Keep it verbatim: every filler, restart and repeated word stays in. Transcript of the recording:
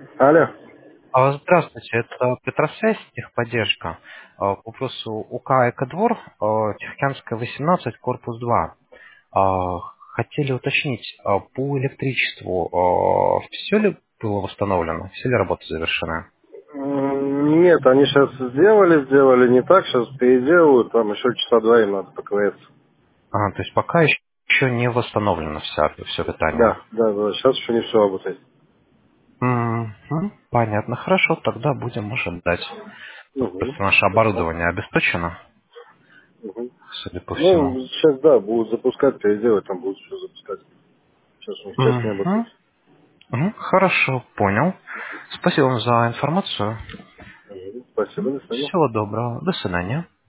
Алло. А, Здравствуйте, это Петросвязь, техподдержка. А, По вопросу УК «Экодвор», а, Тихоокеанская, восемнадцать, корпус два. А, Хотели уточнить, а, по электричеству все ли было восстановлено, все ли работы завершены? М, Нет, они сейчас сделали, сделали не так, сейчас переделывают, там еще часа два им надо поковыряться. А, то есть пока еще еще не восстановлено вся, все питание. Да, да, да, сейчас еще не все работает. Мгм, понятно, хорошо, тогда будем ожидать. Угу. Просто наше оборудование обесточено, Угу. судя по всему. Ну, сейчас, да, будут запускать, переделать, там будут все запускать. Сейчас у них часть не Мгм. работает. Мгм, хорошо, понял. Спасибо вам за информацию. Мгм. Спасибо, до свидания. Всего доброго. До свидания.